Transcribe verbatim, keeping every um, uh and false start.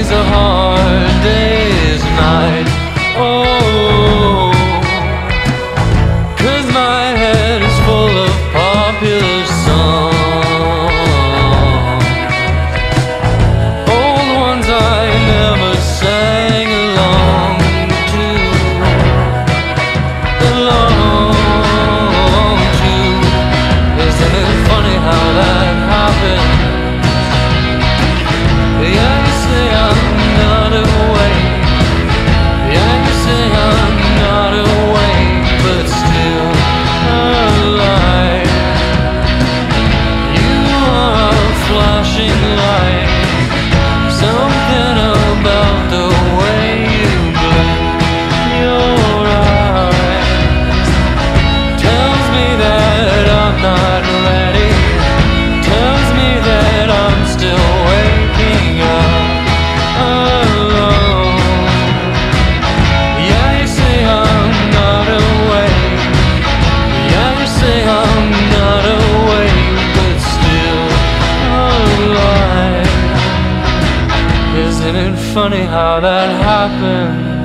is a hard day's night. Oh, 'cause my head is full of popular songs, old ones I never sang along to, along to. Isn't it funny how that happens? Yeah, you say I'm not awake. Yeah, you say I'm not awake, but still alive. You are a flashing light. Something about the way you blink your eyes tells me that I'm not ready, tells me that I'm still waking up alone. Yeah, you say I'm not awake. Yeah, you say I'm not awake, but still alive. Isn't it funny how that happens?